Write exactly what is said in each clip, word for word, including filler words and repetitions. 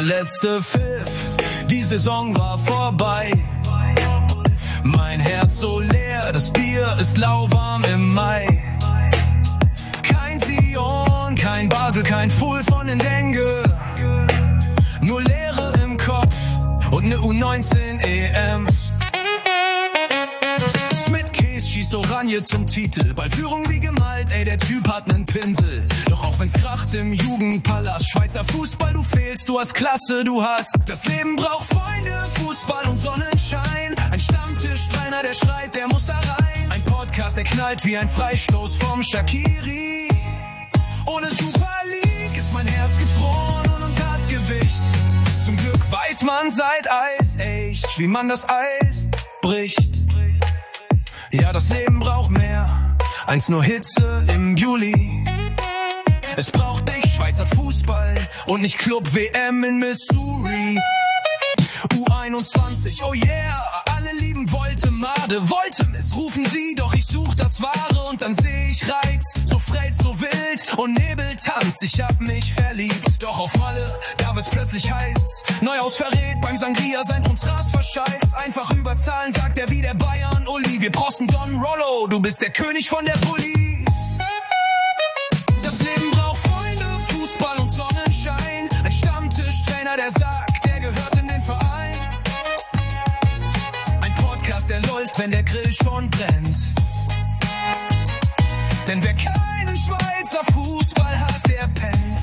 letzte Pfiff, die Saison war vorbei. Mein Herz so leer, das Bier ist lauwarm im Mai. Kein Sion, kein Basel, kein Full von den Denge. Nur Leere im Kopf und ne U neunzehn E M. Mit Käse schießt Oranje zum Titel. Bei Führung wie gemalt, ey, der Typ hat nen Pinsel. Doch auch wenn's kracht im Jugendpalast, Schweizer Fußball, du fehlst, du hast Klasse, du hast. Das Leben braucht Freunde, Fußball und Sonnenschein. Ein Stammtischtrainer, der schreit, der muss da rein. Ein Podcast, der knallt wie ein Freistoß vom Shaqiri. Ohne Super League ist mein Herz gefroren und hat Gewicht. Zum Glück weiß man seit Eis echt, wie man das Eis bricht. Ja, das Leben braucht mehr als nur Hitze im Juli. Es braucht dich, Schweizer Fußball und nicht Club-W M in Missouri. U einundzwanzig, oh yeah, alle lieben Voltemade. Voltemis rufen sie, doch ich such das Wahre und dann seh ich Reiz. So frech, so wild und Nebeltanz, ich hab mich verliebt. Doch auf Malle, da wird's plötzlich heiß. Neuhaus verrät beim Sangria sein Kontrast verscheißt. Einfach überzahlen, sagt er wie der Bayern Uli. Wir brosten Don Rollo, du bist der König von der Bulli. Das Leben braucht Freunde, Fußball und Sonnenschein. Ein Stammtischtrainer, der sagt, der gehört in den Verein. Ein Podcast, der läuft, wenn der Grill schon brennt. Denn wer keinen Schweizer Fußball hat, der pennt.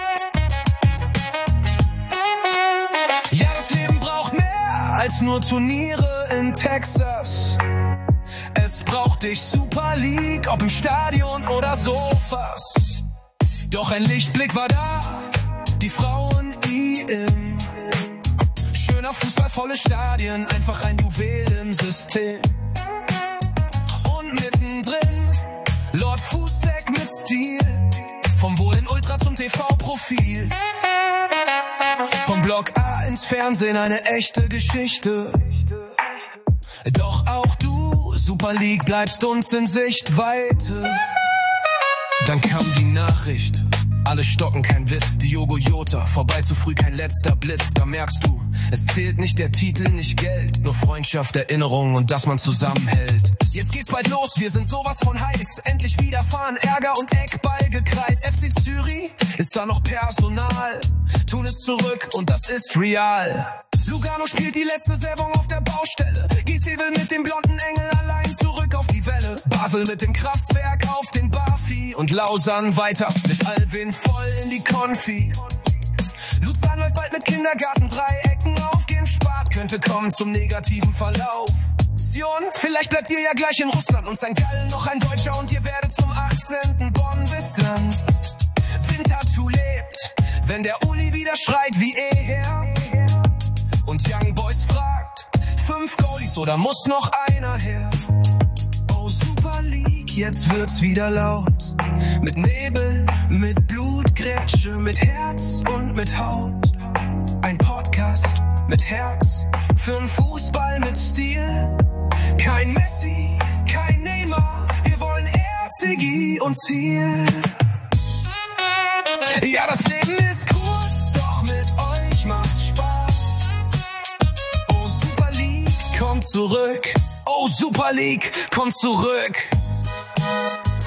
Ja, das Leben braucht mehr als nur Turniere in Texas. Es braucht dich Super League, ob im Stadion oder Sofas. Doch ein Lichtblick war da, die Frauen-E M. Schöner Fußball, volle Stadien, einfach ein Juwel im System. Und mittendrin Lord Fußeck mit Stil. Vom Wohl in Ultra zum T V-Profil. Vom Block A ins Fernsehen eine echte Geschichte. Doch auch du, Super League, bleibst uns in Sichtweite. Dann kam die Nachricht, alle stocken, kein Witz, Diogo Jota, vorbei zu früh, kein letzter Blitz, da merkst du, es zählt nicht der Titel, nicht Geld, nur Freundschaft, Erinnerung und dass man zusammenhält. Jetzt geht's bald los, wir sind sowas von heiß, endlich wieder fahren, Ärger und Eckball gekreist. F C Zürich, ist da noch Personal, tun es zurück und das ist real. Lugano spielt die letzte Saison auf der Baustelle, Gizeh will mit dem blonden Engel allein zurück auf die Welle. Basel mit dem Kraftwerk auf den Barfi und Lausanne weiter mit Albin voll in die Konfi. Luzern läuft bald mit Kindergarten, drei Ecken aufgehen, Spart könnte kommen zum negativen Verlauf. Sion, vielleicht bleibt ihr ja gleich in Russland und Sankt Gallen noch ein Deutscher und ihr werdet zum achtzehnten Bonn-Wissland. Winterthur lebt, wenn der Uli wieder schreit wie eher. Und Young Boys fragt, fünf Goalies oder muss noch einer her? Oh Super League, jetzt wird's wieder laut. Mit Nebel, mit Blut, Grätsche, mit Herz und mit Haut. Ein Podcast mit Herz, für'n Fußball mit Stil. Kein Messi, kein Neymar, wir wollen R C G und Ziel. Ja, das Leben ist kurz, doch mit euch macht Spaß. Oh Super League, kommt zurück. Oh Super League, kommt zurück.